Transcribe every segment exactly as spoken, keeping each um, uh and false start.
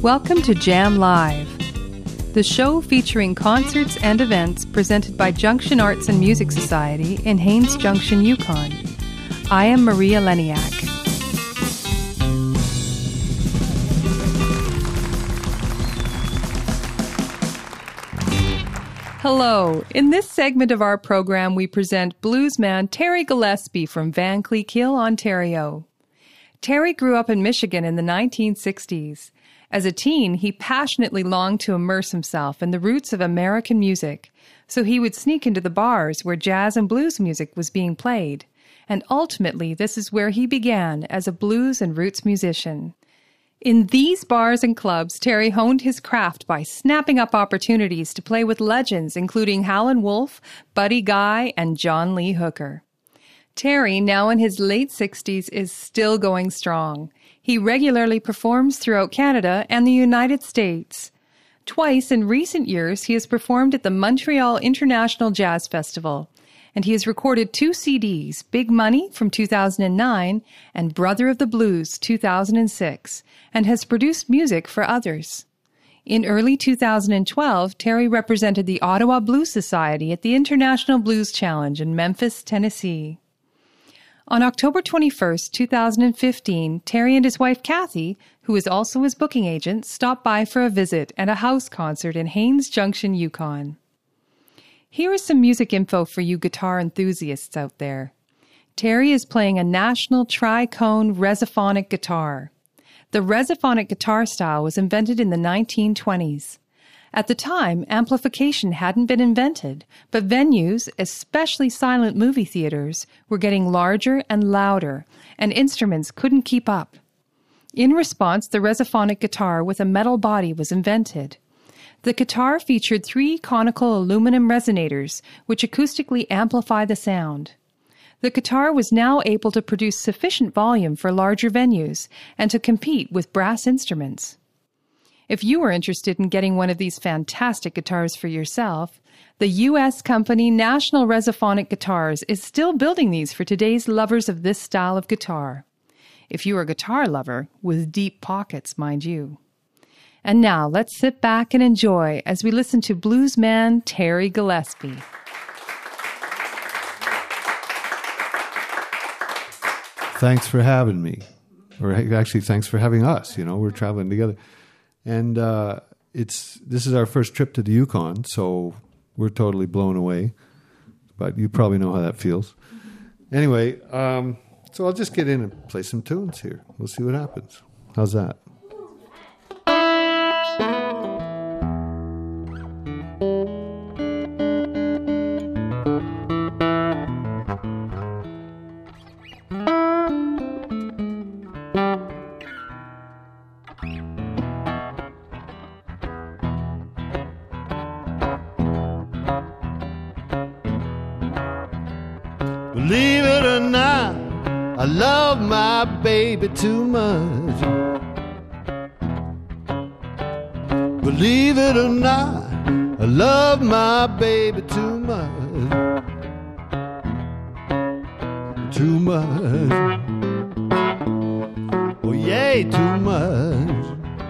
Welcome to Jam Live, the show featuring concerts and events presented by Junction Arts and Music Society in Haines Junction, Yukon. I am Maria Leniak. Hello. In this segment of our program, we present bluesman Terry Gillespie from Vankleek Hill, Ontario. Terry grew up in Michigan in the nineteen sixties. As a teen, he passionately longed to immerse himself in the roots of American music, so he would sneak into the bars where jazz and blues music was being played. And ultimately, this is where he began as a blues and roots musician. In these bars and clubs, Terry honed his craft by snapping up opportunities to play with legends including Howlin' Wolf, Buddy Guy, and John Lee Hooker. Terry, now in his late sixties, is still going strong. He regularly performs throughout Canada and the United States. Twice in recent years, he has performed at the Montreal International Jazz Festival, and he has recorded two C Ds, Big Money from two thousand nine and Brother of the Blues two thousand six, and has produced music for others. In early two thousand twelve, Terry represented the Ottawa Blues Society at the International Blues Challenge in Memphis, Tennessee. On October twenty-first, two thousand fifteen, Terry and his wife Kathy, who is also his booking agent, stopped by for a visit and a house concert in Haines Junction, Yukon. Here is some music info for you guitar enthusiasts out there. Terry is playing a National Tricone Resophonic guitar. The Resophonic guitar style was invented in the nineteen twenties. At the time, amplification hadn't been invented, but venues, especially silent movie theaters, were getting larger and louder, and instruments couldn't keep up. In response, the Resophonic guitar with a metal body was invented. The guitar featured three conical aluminum resonators, which acoustically amplify the sound. The guitar was now able to produce sufficient volume for larger venues and to compete with brass instruments. If you are interested in getting one of these fantastic guitars for yourself, the U S company National Resophonic Guitars is still building these for today's lovers of this style of guitar. If you are a guitar lover, with deep pockets, mind you. And now, let's sit back and enjoy as we listen to bluesman Terry Gillespie. Thanks for having me. Or actually, thanks for having us. You know, we're traveling together. And uh, it's this is our first trip to the Yukon, so we're totally blown away. But you probably know how that feels. Anyway, um, so I'll just get in and play some tunes here. We'll see what happens. How's that? Believe it or not, I love my baby too much. Believe it or not, I love my baby too much. Too much. Oh yeah, too much.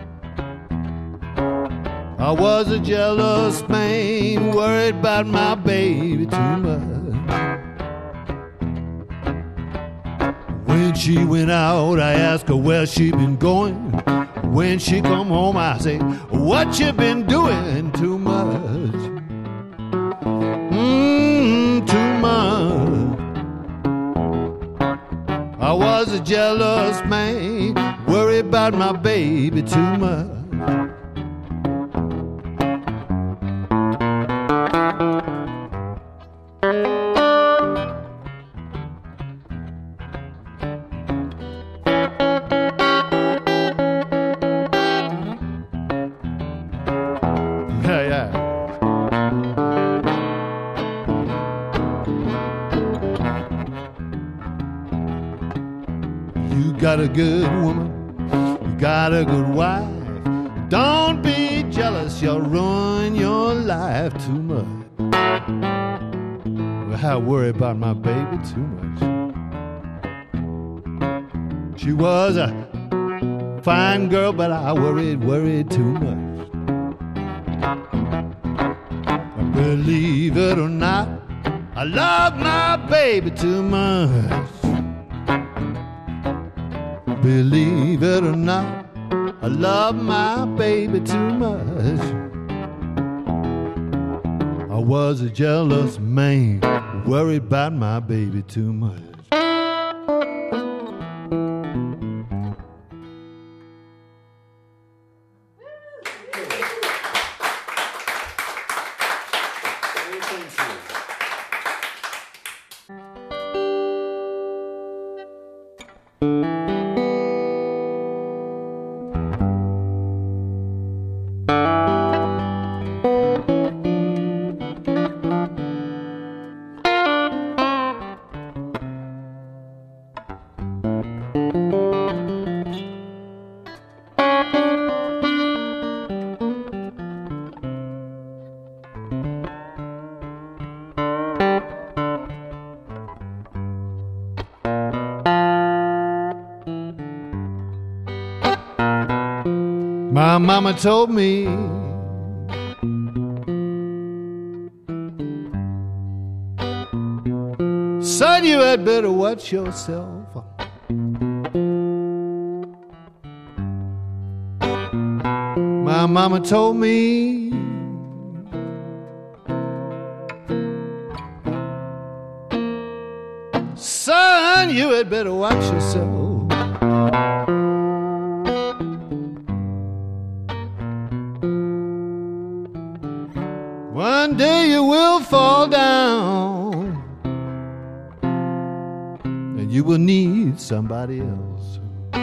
I was a jealous man, worried about my baby too much. When she went out, I asked her where she been going. When she come home, I say, what you been doing? Too much. Mmm, too much. I was a jealous man, worried about my baby too much. Got a good woman, you got a good wife. Don't be jealous, you'll ruin your life too much. Well, I worry about my baby too much. She was a Fine girl, but I worried, worried too much. Believe it or not, I love my baby too much. Believe it or not, I love my baby too much. I was a jealous man, worried about my baby too much. My mama told me son, you had better watch yourself. My mama told me son, you had better watch yourself. One day you will fall down and you will need somebody else.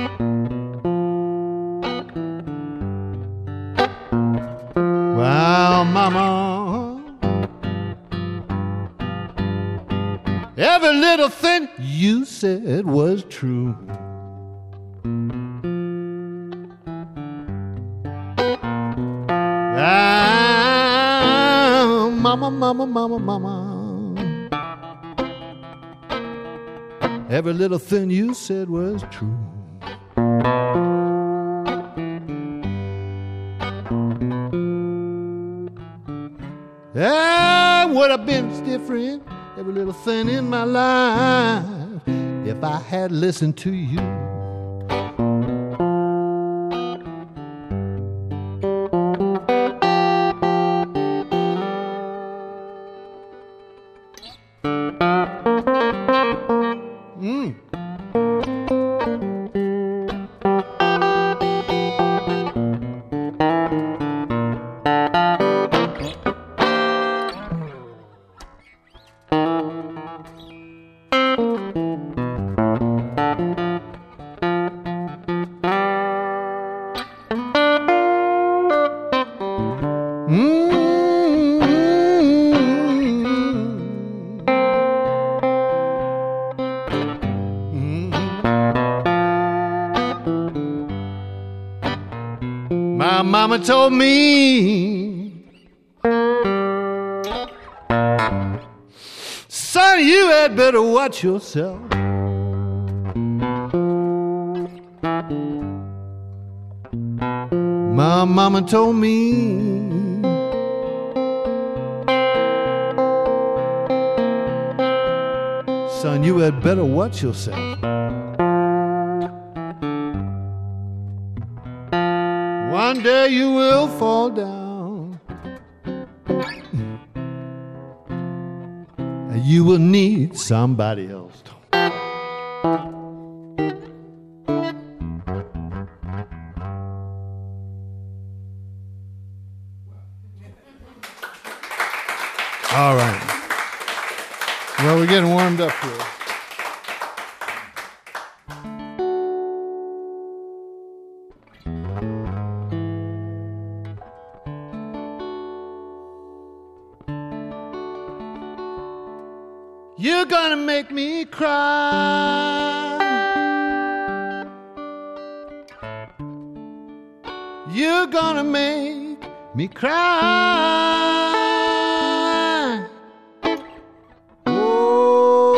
Well, mama, every little thing you said was true. Mama, mama, mama, mama, every little thing you said was true. I would have been different, every little thing in my life, if I had listened to you. Mm. My mama told me, son, you had better watch yourself. My mama told me, son, you had better watch yourself. One day you will fall down and you will need somebody else. All right. Well, we're getting warmed up here. You're gonna make me cry. You're gonna make me cry.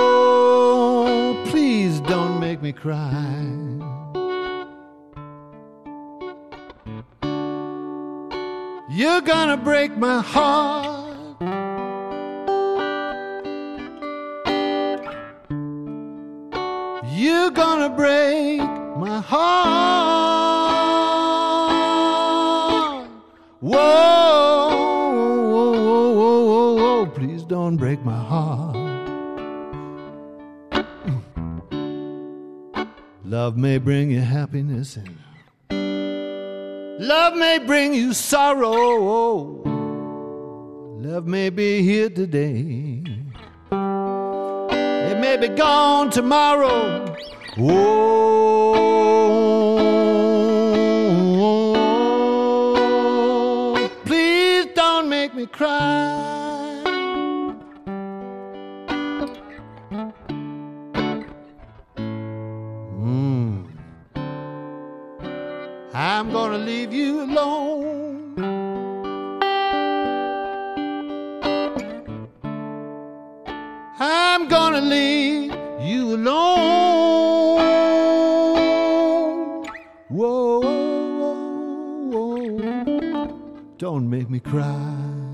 Oh, please don't make me cry. You're gonna break my heart. You're gonna break my heart. Whoa, whoa, whoa, whoa, whoa, whoa. Please don't break my heart. Love may bring you happiness and love may bring you sorrow. Love may be here today. It may be gone tomorrow. Oh, please don't make me cry. Mm. I'm gonna leave you alone. I'm gonna leave you alone. Whoa, whoa, whoa. Don't make me cry.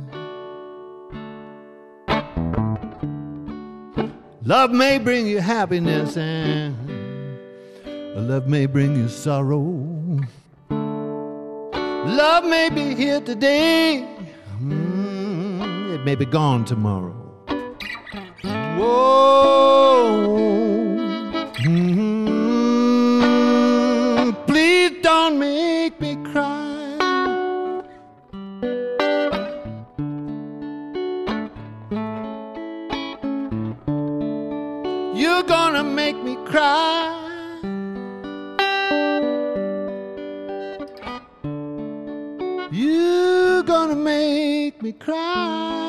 Love may bring you happiness and love may bring you sorrow. Love may be here today. Mm, it may be gone tomorrow. Whoa, mm-hmm. Please don't make me cry. You're gonna make me cry. You're gonna make me cry.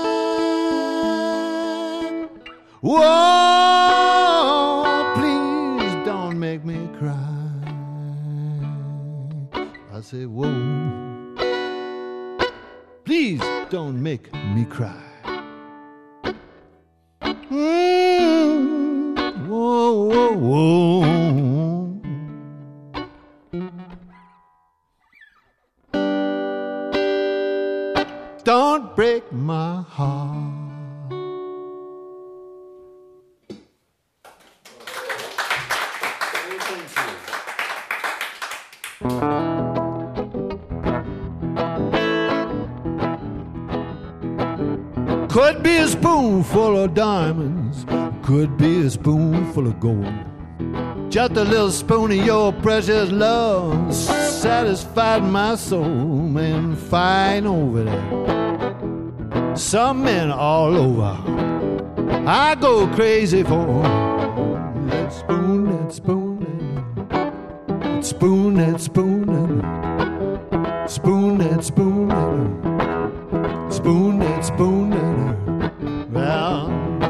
Whoa, please don't make me cry. I say, whoa, please don't make me cry. Mm, whoa, whoa, whoa. Don't break my heart. Could be a spoonful of diamonds, could be a spoonful of gold. Just a little spoon of your precious love satisfied my soul. Man, fine over there, some men all over. I go crazy for that spoon, that spoon, that spoon, that spoon, that spoon, that spoon, that spoon, that spoon, that well.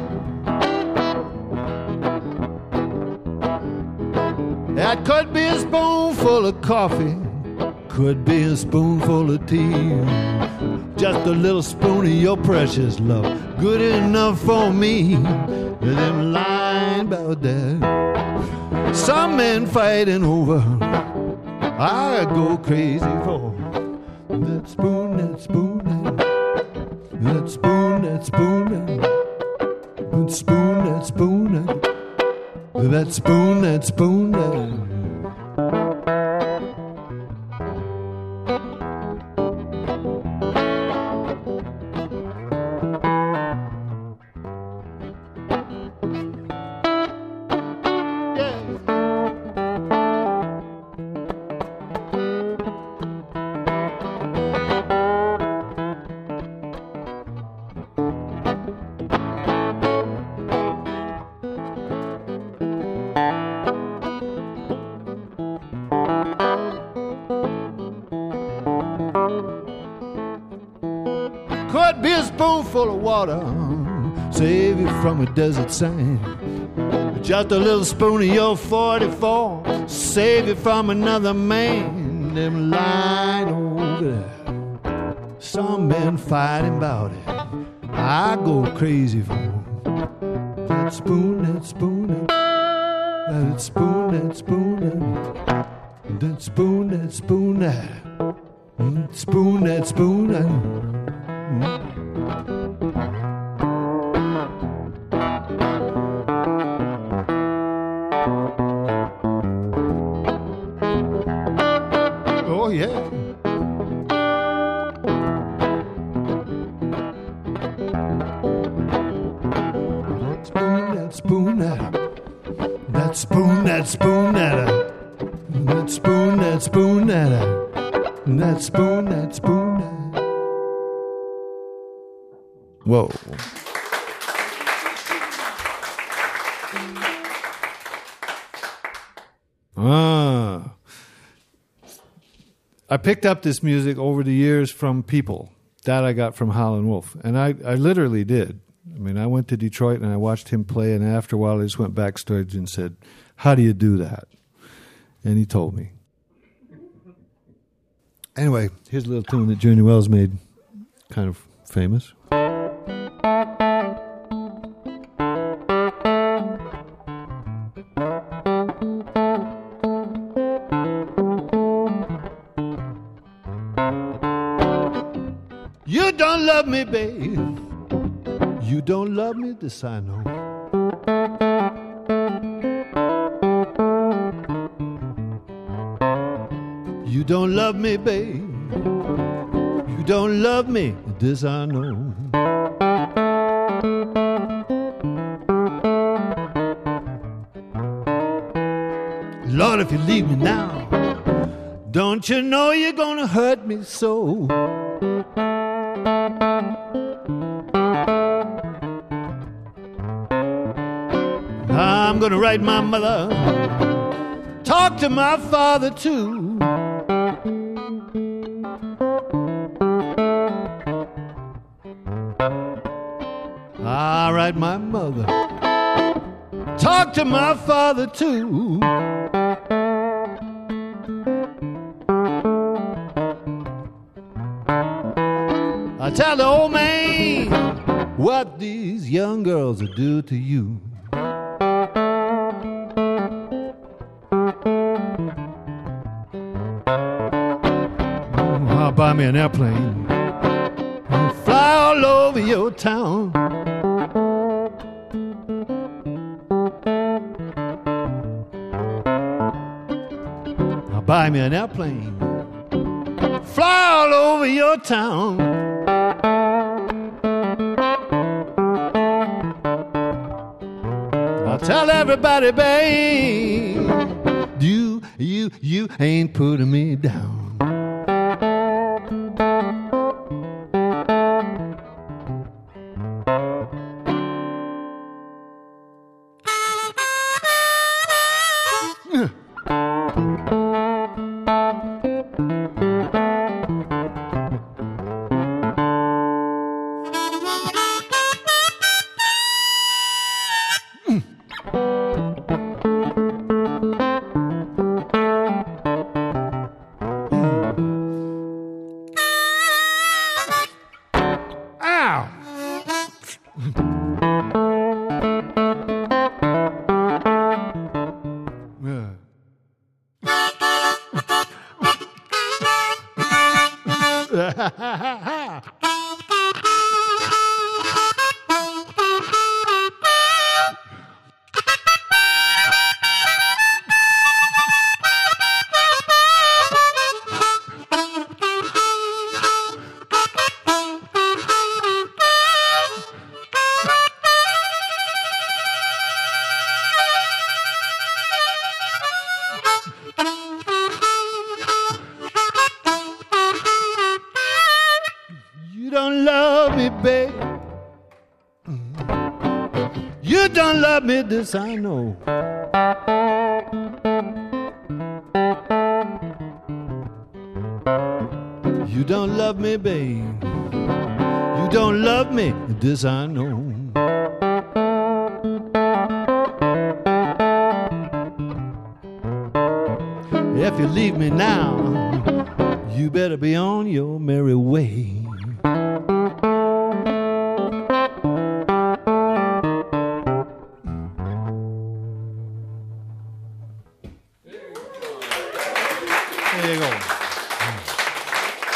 That could be a spoonful of coffee, could be a spoonful of tea. Just a little spoon of your precious love, good enough for me. Them lying about that, some men fighting over. I go crazy for that spoon, that spoon, that, that spoon, that spoon, that, that spoon, that spoon, that, that spoon, that spoon, that. Could be a spoonful of water, save you from a desert sand. Just a little spoon of your forty-four, save you from another man. Them lying over there, some men fighting about it. I go crazy for that spoon, that spoon, that, that spoon, that spoon, that, that spoon, that spoon, that. Mm, spoon that spoon. That, mm. Oh, yeah. Spoon that spoon that. That spoon that spoon that. That spoon that spoon that. That spoon that spoon that. Whoa. Ah. I picked up this music over the years from people. That I got from Howlin' Wolf. And I, I literally did. I mean, I went to Detroit and I watched him play, and after a while I just went backstage and said, how do you do that? And he told me. Anyway, here's a little tune that Journey Wells made kind of famous. You don't love me, babe. You don't love me, this I know. You don't love me, babe. You don't love me, this I know. Lord, if you leave me now, don't you know you're gonna hurt me so? I'm gonna write my mother, talk to my father too. I'll write my mother, talk to my father too. I tell the old man what these young girls will do to you. I'll buy me an airplane, fly all over your town. I'll buy me an airplane, fly all over your town. I'll tell everybody, babe, you, you, you ain't putting me down. You don't love me, babe. You don't love me, this I know. You don't love me, babe. You don't love me, this I know. If you leave me now, you better be on your merry way. There you go.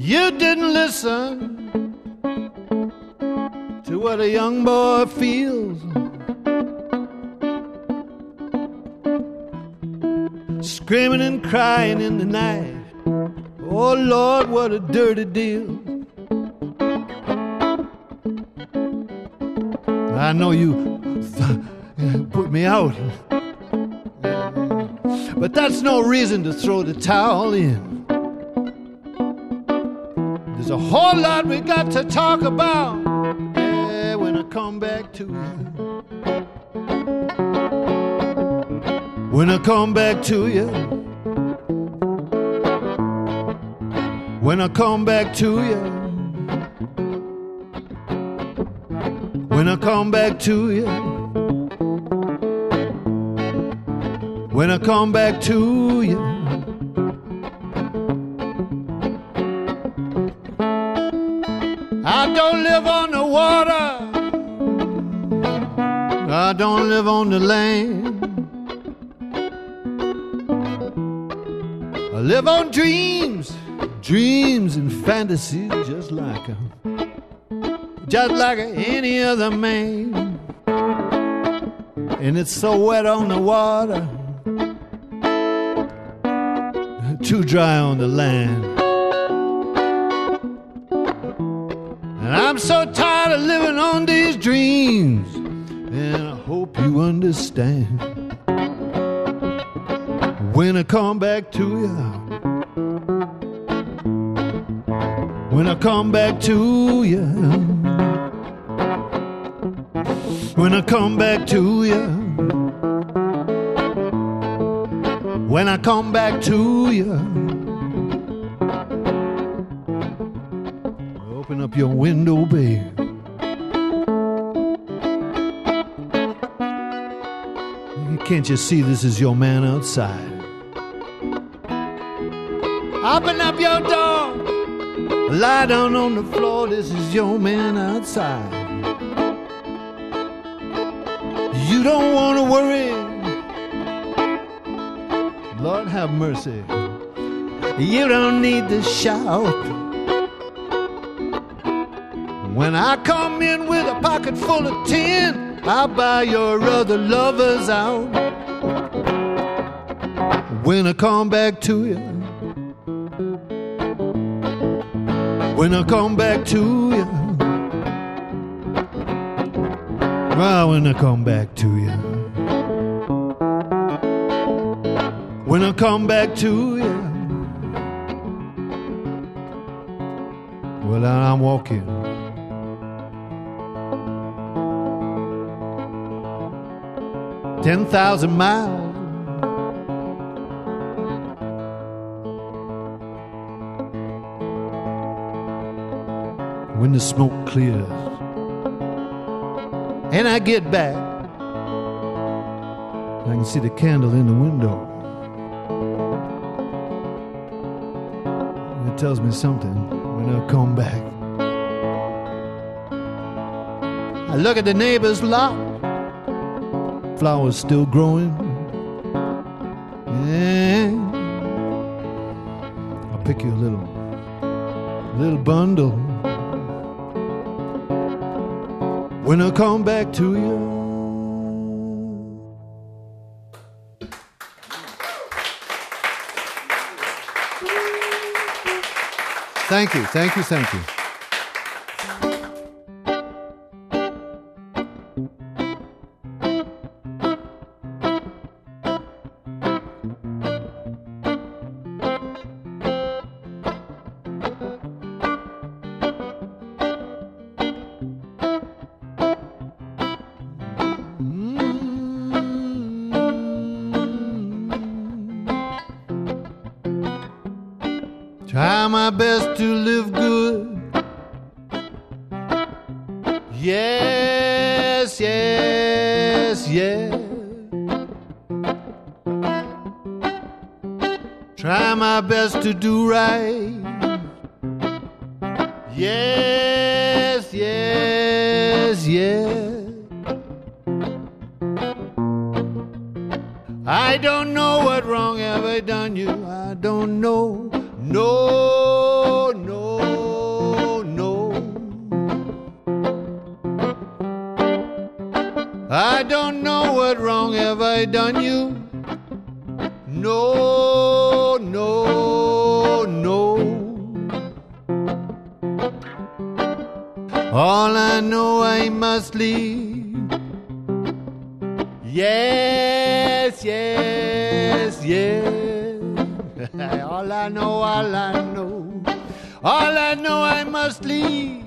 You didn't listen to what a young boy feels. Screaming and crying in the night. Oh Lord, what a dirty deal. I know you th- put me out, but that's no reason to throw the towel in. There's a whole lot we got to talk about, yeah, when I come back to you. When I come back to you. When I come back to you. When I come back to you. When I come back to you. I don't live on the water. I don't live on the land. I live on dreams, dreams and fantasies, just like a, just like any other man. And it's so wet on the water, too dry on the land. And I'm so tired of living on these dreams, and I hope you understand. When I come back to you, when I come back to you, when I come back to you, when I come back to you, open up your window, babe. Can't you see this is your man outside? Open up your door, lie down on the floor, this is your man outside. You don't want to worry, Lord have mercy. You don't need to shout. When I come in with a pocket full of tin, I'll buy your other lovers out. When I come back to you, when I come back to you, well, when I come back to you, when I come back to you, well, I'm walking ten thousand miles. When the smoke clears and I get back, I can see the candle in the window. It tells me something when I come back. I look at the neighbor's lot, flowers still growing. Yeah. I'll pick you a little, little bundle. When I come back to you. Thank you, thank you, thank you. Try my best to live good. Yes, yes, yes. Try my best to do right. Yes, yes, yes. I don't know what wrong have I done you. I don't know. No, no, I don't know what wrong have I done you. No, no, no. All I know I must leave. Yes, yes, yes. All I know, all I know. All I know I must leave.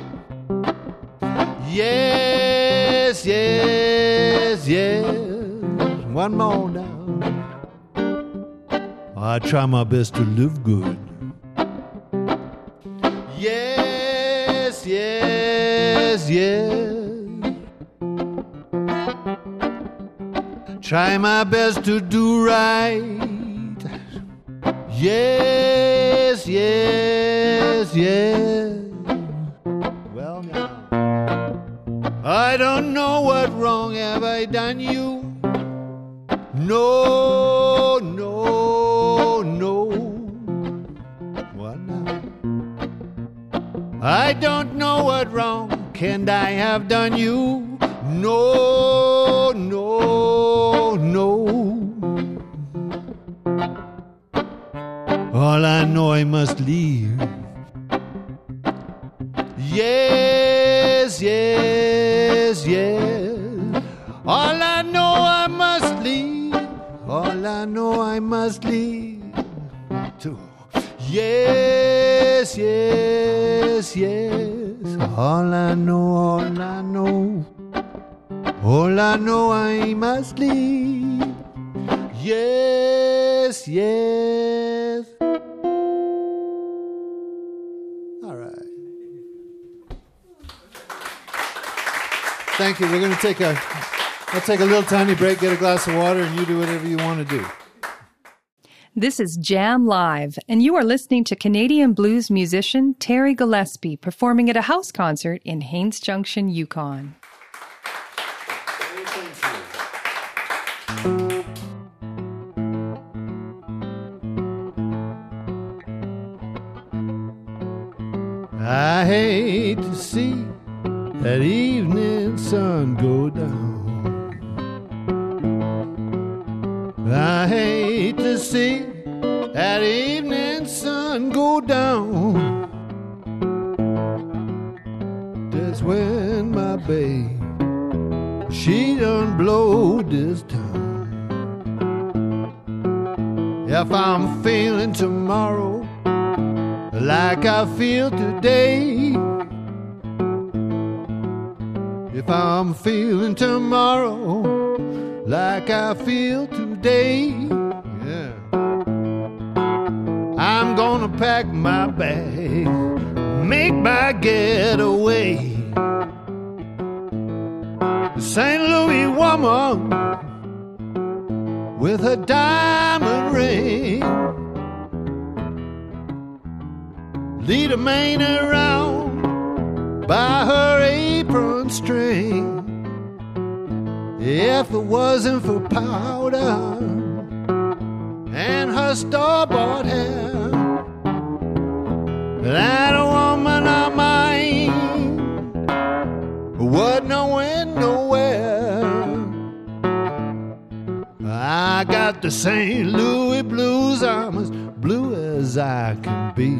Yes, yes, yes. One more now. I try my best to live good. Yes, yes, yes. Try my best to do right. Yes, yes, yes. Well, now, I don't know what wrong have I done you. No, no, no. What now? I don't know what wrong can I have done you. No, no, no. All I know I must leave. Yes, yes, yes. All I know I must leave. All I know I must leave. Two. Yes, yes, yes. All I know, all I know. All I know I must leave. Yes, yes. All right. Thank you. We're going to take a, let's take a little tiny break, get a glass of water, and you do whatever you want to do. This is Jam Live, and you are listening to Canadian blues musician Terry Gillespie performing at a house concert in Haines Junction, Yukon. I hate to see that evening sun go down. I hate to see that evening sun go down. That's when my babe, she done blowed this town. If I'm feeling tomorrow like I feel today, if I'm feeling tomorrow like I feel today, yeah, I'm gonna pack my bag, make my getaway. The Saint Louis woman with her diamond ring, lead a man around by her apron string. If it wasn't for powder and her store-bought hair, that woman of mine wasn't going nowhere. I got the Saint Louis blues, I'm as blue as I can be.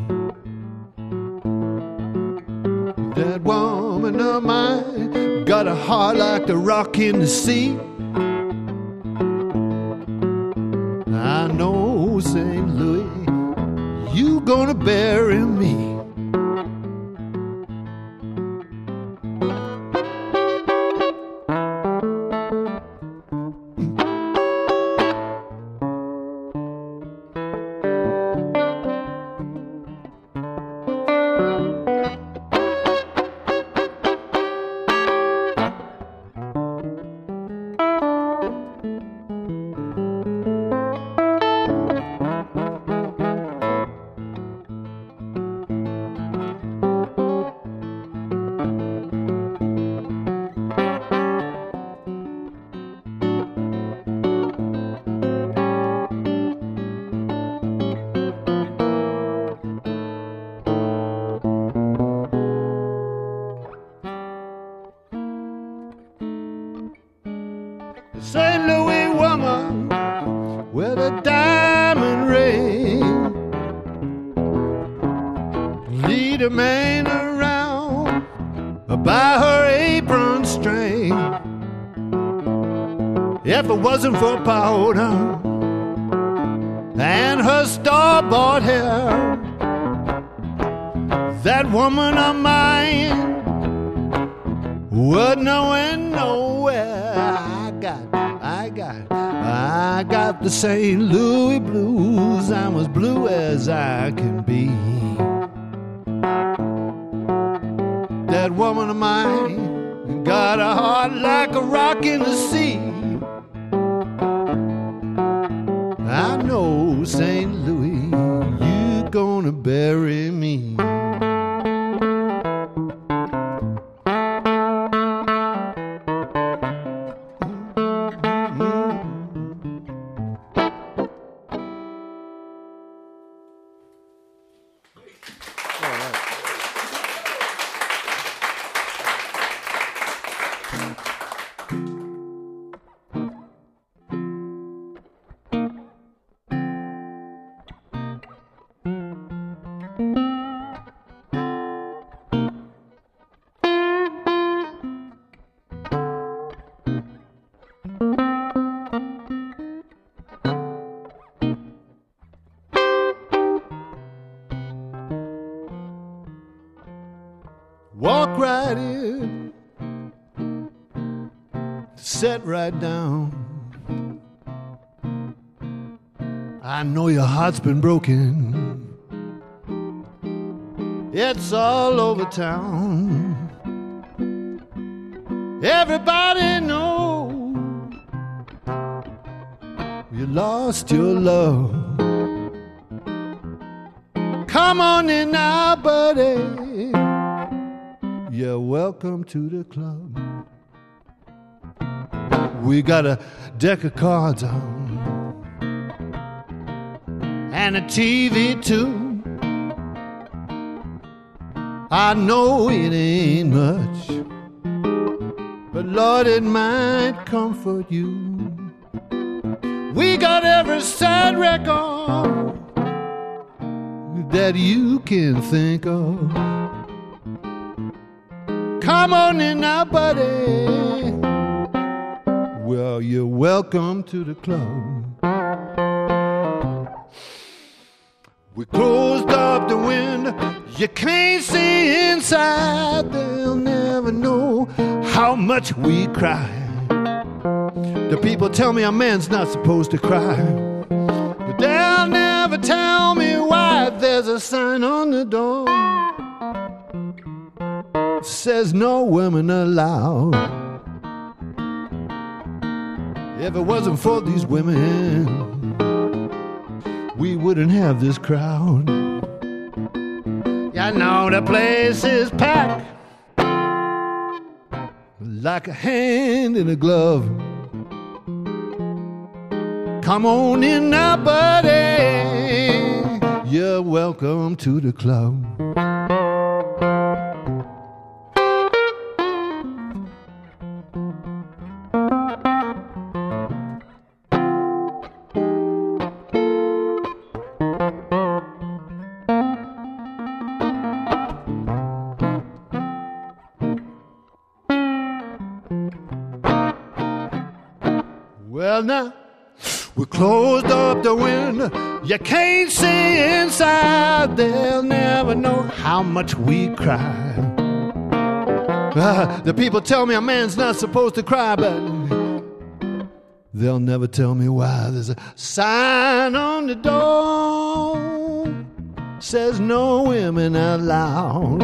That woman of mine got a heart like the rock in the sea. I know, Saint Louis, you gonna bury me. with a diamond ring. Lead a man around by her apron string. If it wasn't for powder and her store-bought hair, that woman of mine wouldn't know nowhere. I got, I got, I got the Saint Louis blues. I'm as blue as I can be. That woman of mine got a heart like a rock in the sea. I know, Saint Louis, you're gonna bury me. Walk right in, sit right down. I know your heart's been broken. It's all over town. Everybody knows you lost your love. Come on in now, buddy. You're welcome to the club. We got a deck of cards on and a T V too. I know it ain't much, but Lord, it might comfort you. We got every sad record that you can think of. Come on in now, buddy. Well, you're welcome to the club. We closed up the window. You can't see inside. They'll never know how much we cry. The people tell me a man's not supposed to cry, but they'll never tell me why. There's a sign on the door says no women allowed. If it wasn't for these women, we wouldn't have this crowd. I know the place is packed like a hand in a glove. Come on in now, buddy. You're welcome to the club. Well, now, we closed up the window. You can't see inside. They'll never know how much we cry. Uh, the people tell me a man's not supposed to cry, but they'll never tell me why. There's a sign on the door says no women allowed.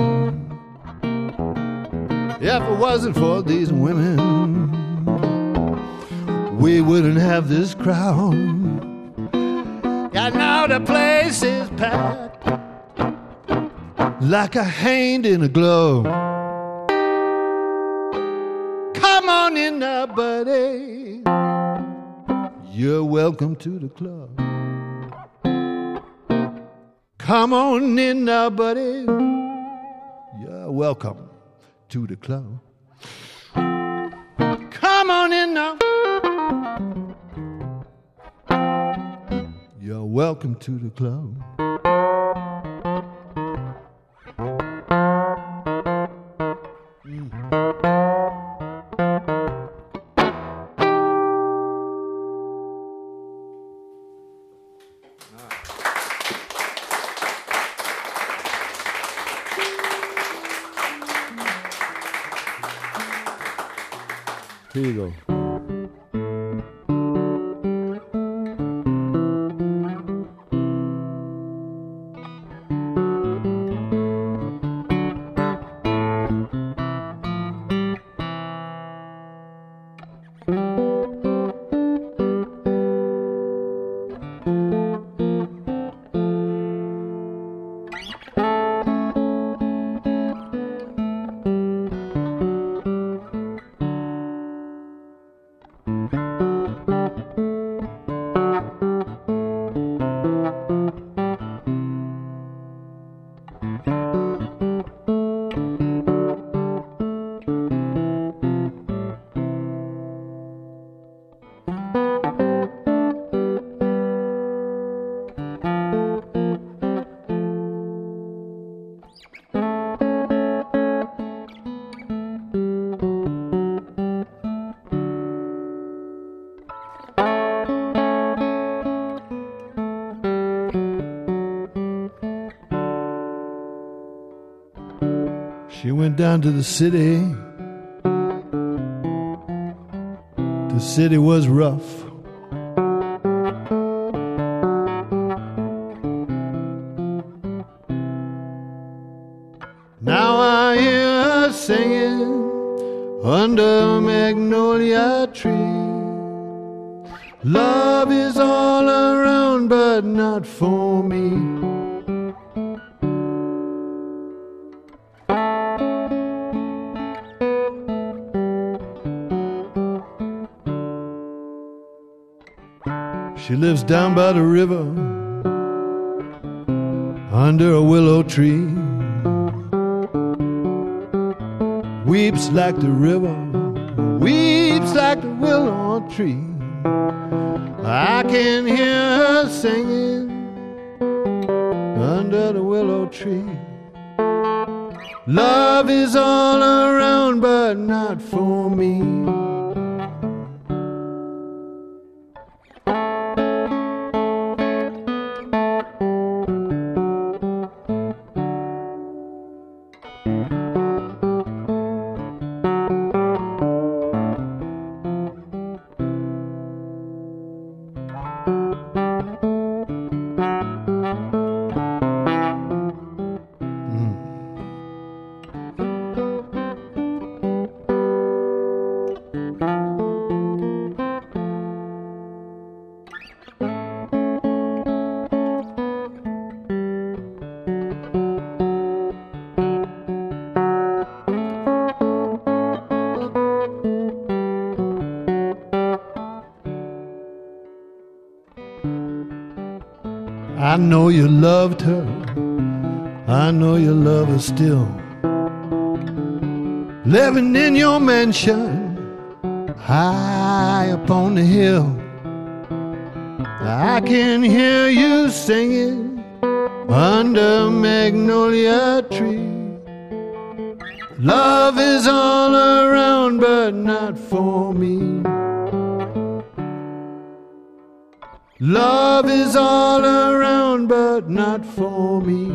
If it wasn't for these women, we wouldn't have this crowd. Yeah, now the place is packed like a hand in a glove. Come on in now, buddy. You're welcome to the club. Come on in now, buddy. You're welcome to the club. Come on in now. welcome to the club. Here you go. She went down to the city. The city was rough. Now I hear her singing under a magnolia tree. Love is all around, but not for me. She lives down by the river, under a willow tree. Weeps like the river, weeps like the willow tree. I can hear her singing under the willow tree. Love is all around, but not for me. I know you loved her, I know you love her still. Living in your mansion, high upon the hill. I can hear you singing under a magnolia tree. Love is all around, but not for me. Love is all around, but not for me.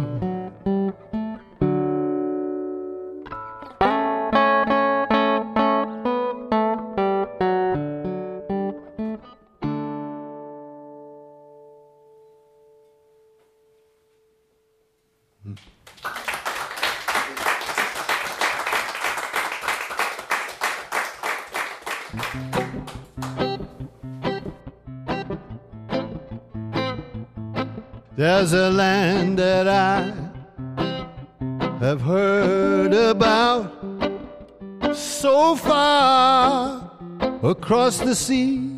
There's a land that I have heard about, so far across the sea.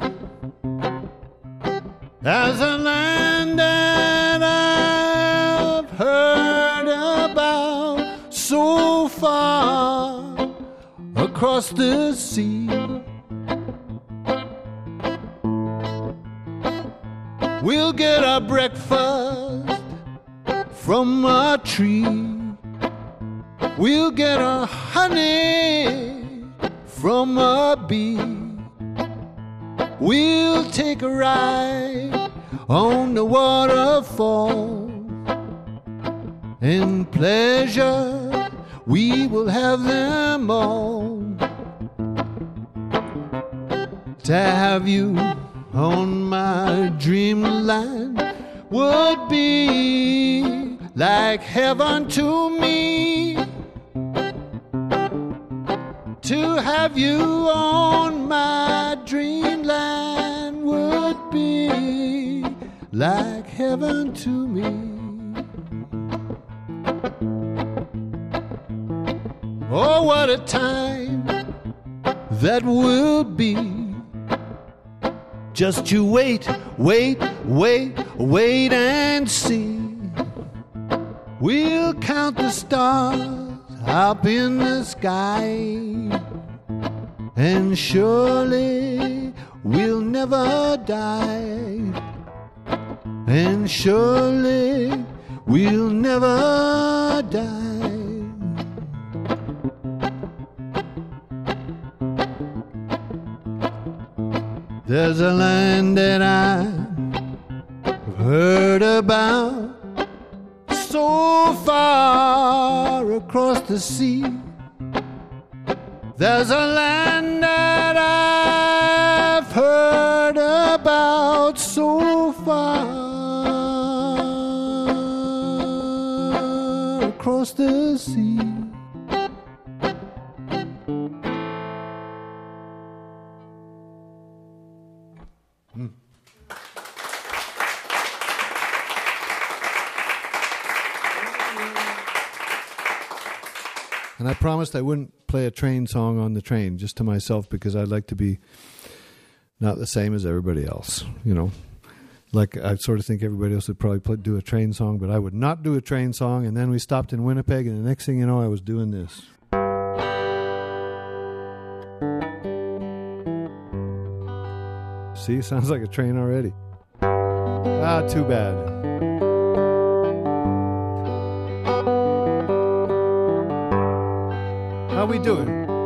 There's a land that I've heard about, so far across the sea. We'll get our breakfast from a tree. We'll get our honey from a bee. We'll take a ride on the waterfall. In pleasure, we will have them all. To have you on my dreamland would be like heaven to me. To have you on my dreamland would be like heaven to me. Oh, what a time that will be. Just you wait, wait, wait, wait and see. We'll count the stars up in the sky, and surely we'll never die. And surely we'll never die. There's a land that I've heard about, so far across the sea. There's a land that I've heard about, so far across the sea. And I promised I wouldn't play a train song on the train, just to myself, because I'd like to be not the same as everybody else, you know. Like, I sort of think everybody else would probably play, do a train song, but I would not do a train song. And then we stopped in Winnipeg, and the next thing you know, I was doing this. See, sounds like a train already. Ah, too bad. How we doing?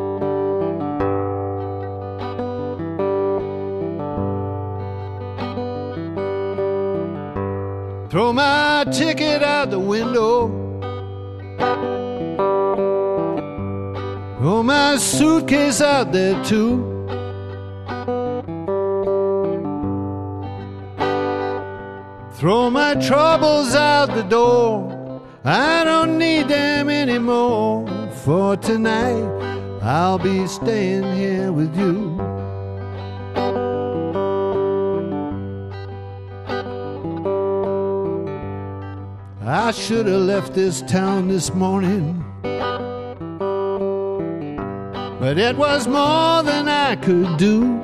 Throw my ticket out the window. Throw my suitcase out there too. Throw my troubles out the door. I don't need them anymore. For tonight, I'll be staying here with you. I should have left this town this morning, but it was more than I could do.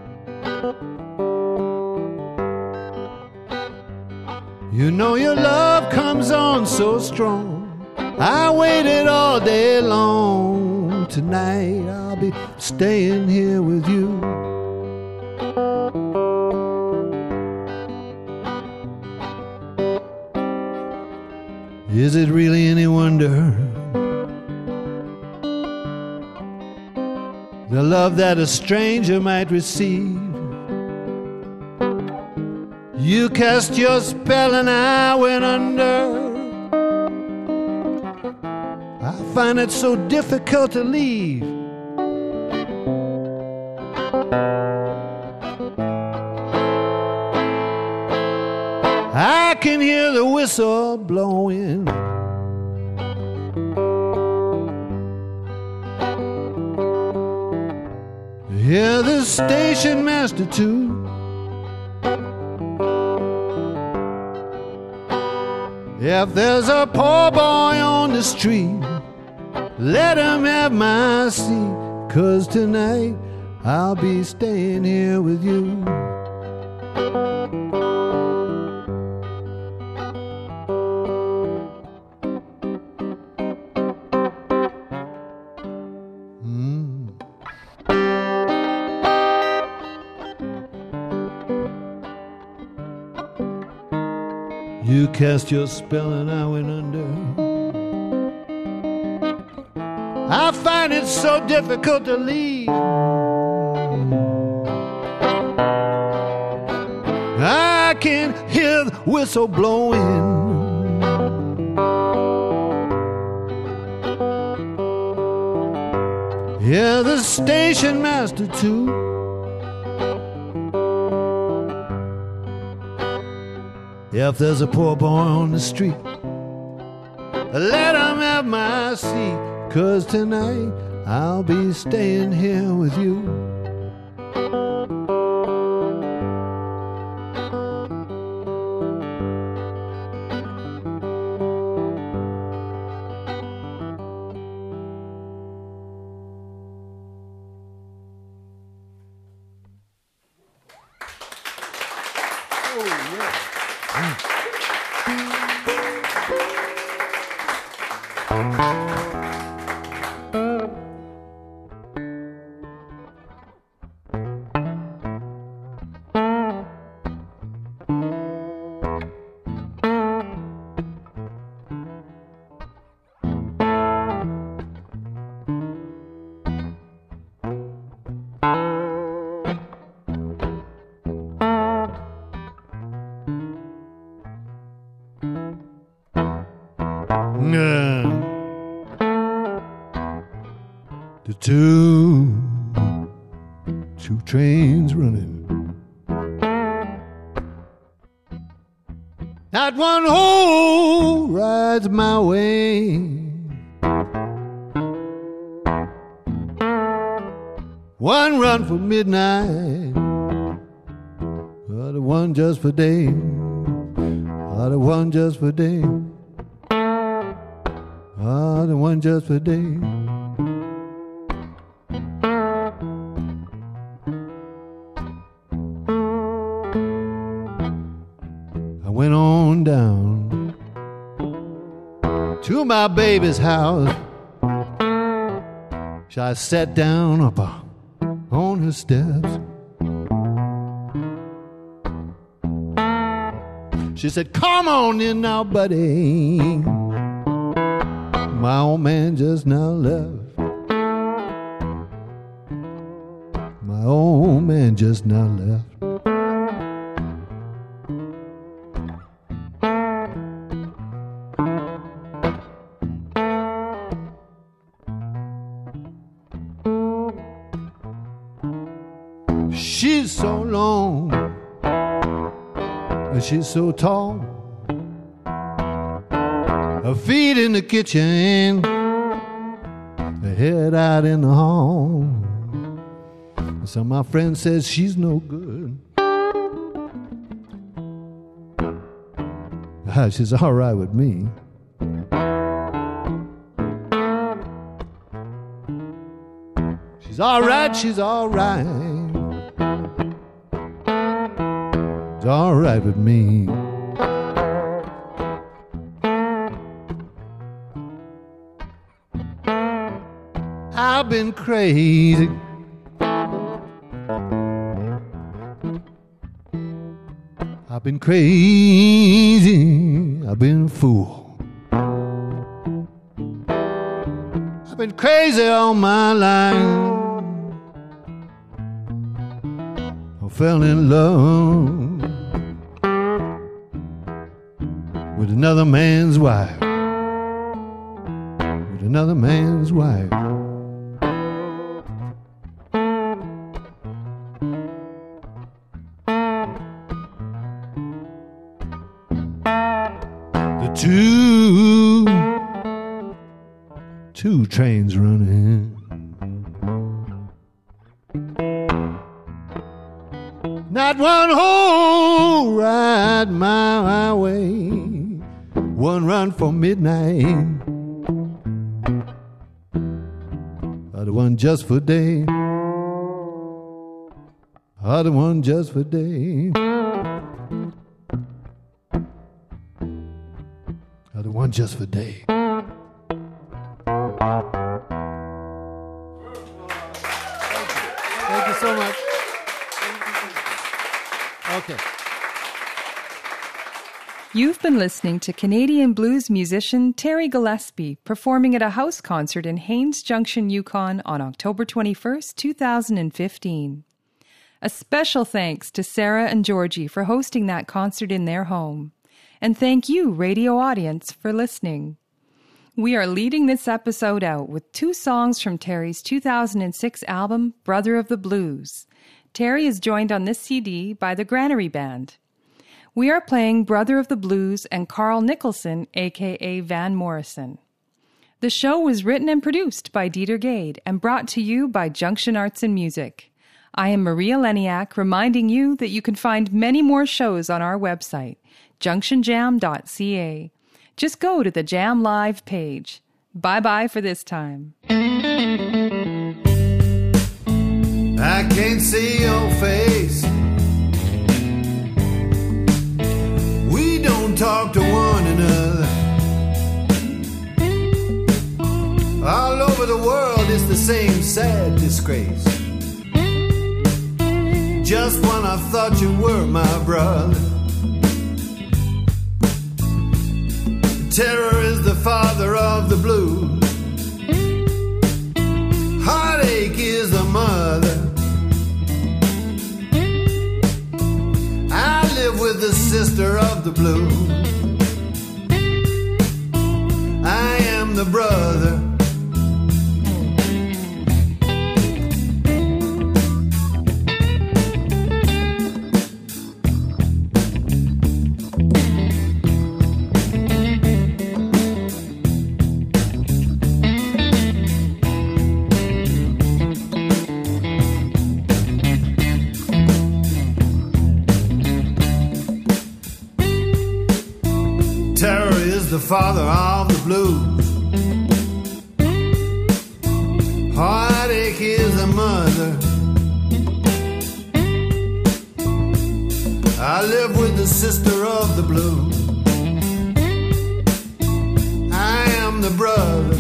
You know your love comes on so strong. I waited all day long. Tonight I'll be staying here with you. Is it really any wonder the love that a stranger might receive? You cast your spell and I went under. I find it so difficult to leave. I can hear the whistle blowing. Hear the station master too. If there's a poor boy on the street, let him have my seat, 'cause tonight I'll be staying here with you. You cast your spell and I went under. I find it so difficult to leave. I can hear the whistle blowing. Yeah, the station master too. If there's a poor boy on the street, let him have my seat, 'cause tonight I'll be staying here with you. The two, two trains running. Not one hole rides my way. One run for midnight, other one just for day, other one just for day, other one just for day. I went on down to my baby's house. I sat down up on her steps. She said, "Come on in now, buddy. My old man just now left. My old man just now left." She's so long, and she's so tall. Her feet in the kitchen, her head out in the hall. Some of my friends says she's no good. She's all right with me. She's all right, she's all right. It's all right with me. I've been crazy. I've been crazy. I've been a fool. I've been crazy all my life. I fell in love with another man's wife, with another man's wife. The two, two trains running. Not one whole ride my way. One run for midnight, other one just for day, other one just for day, other one just for day. Thank you so much. Okay. You've been listening to Canadian blues musician Terry Gillespie performing at a house concert in Haines Junction, Yukon on October twenty-first, two thousand fifteen. A special thanks to Sarah and Georgie for hosting that concert in their home. And thank you, radio audience, for listening. We are leading this episode out with two songs from Terry's two thousand six album, Brother of the Blues. Terry is joined on this C D by the Granary Band. We are playing Brother of the Blues and Carl Nicholson, a k a. Van Morrison. The show was written and produced by Dieter Gade and brought to you by Junction Arts and Music. I am Maria Leniak, reminding you that you can find many more shows on our website, junction jam dot c a. Just go to the Jam Live page. Bye-bye for this time. I can't see your face. We don't talk to one another. All over the world it's the same sad disgrace. Just when I thought you were my brother. Terror is the father of the blues. Heartache is the mother. I live with the sister of the blues. I am the brother. The father of the blues. Heartache is the mother. I live with the sister of the blues. I am the brother.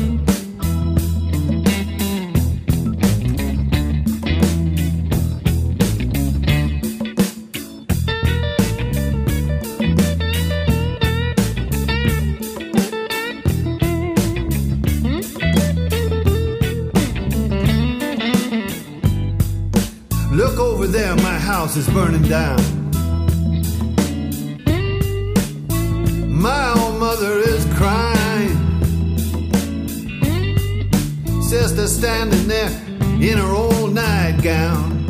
Look over there, my house is burning down. My old mother is crying. Sister standing there in her old nightgown.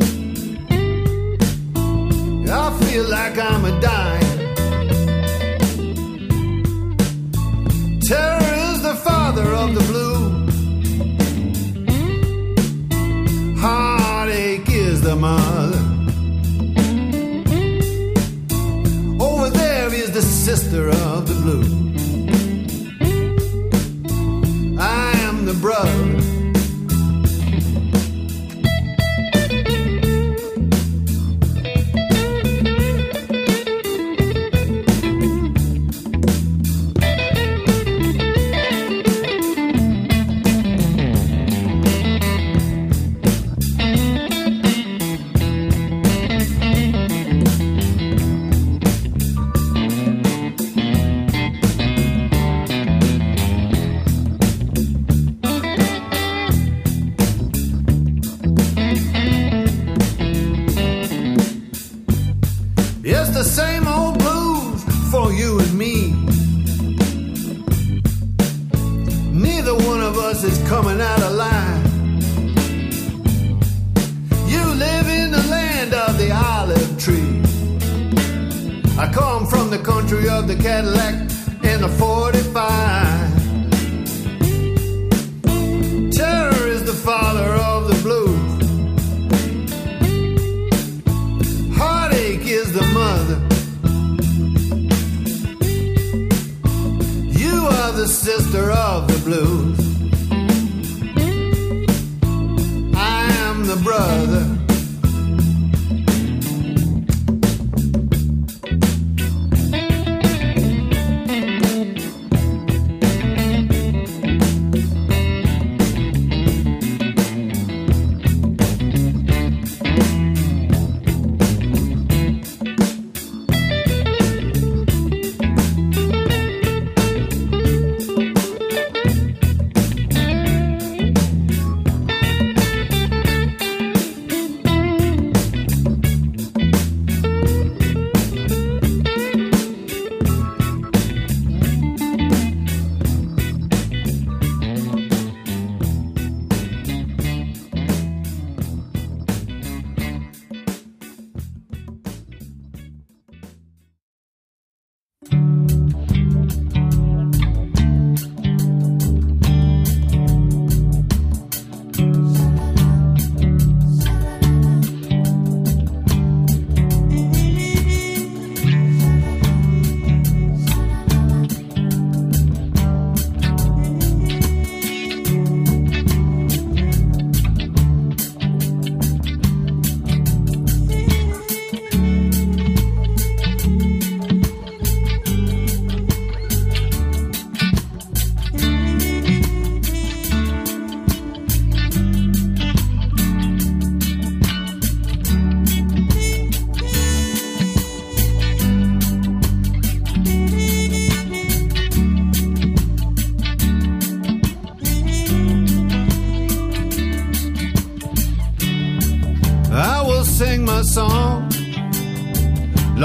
I feel like I'm a dying. Terror is the father of the blues. Heartache is the mother. Over there is the sister of the blues. I am the brother. It's the same old blues for you and me. Neither one of us is coming out alive. You live in the land of the olive tree. I come from the country of the Cadillac and the forty-five. Terror is the father of the blues. Heartache is the mother. You are the sister of the blues. I am the brother.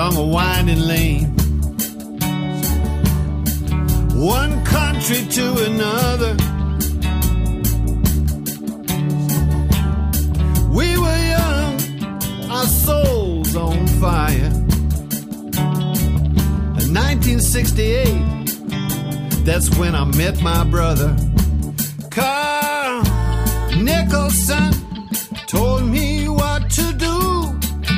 along a winding lane. One country to another. We were young, our souls on fire. In nineteen sixty-eight, that's when I met my brother. Carl Nicholson told me what to do.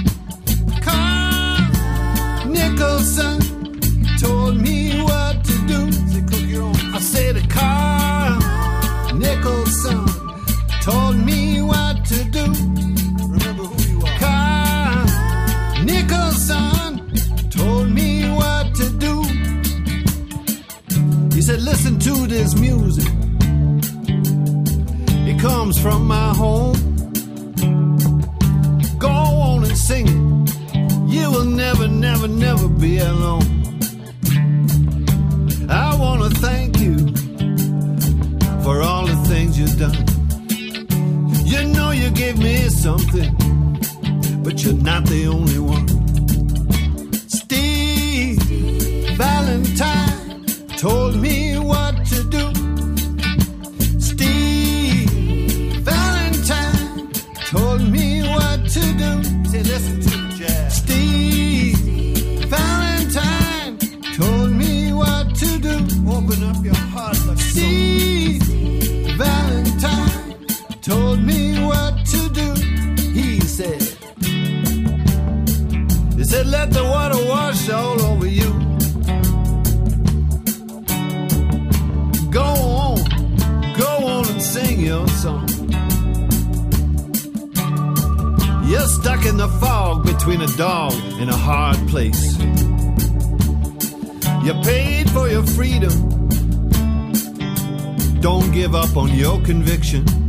Carl Nicholson told me what to do. I said, Carl Nicholson told me what to do. Remember who you are. Carl Nicholson told me what to do. He said, listen to this music. It comes from my home. Go on and sing it. You will never, never, never be alone. I want to thank you for all the things you've done. You know you gave me something, but you're not the only one. Steve Valentine told me what to do. Steve Valentine told me what to do. Say, listen to the jazz. Steve Valentine told me what to do. Open up your heart like Steve Valentine told me what to do. He said, he said, let the water wash all over you. Go on, go on and sing your song. You're stuck in the fog between a dog and a hard place. You paid for your freedom. Don't give up on your conviction.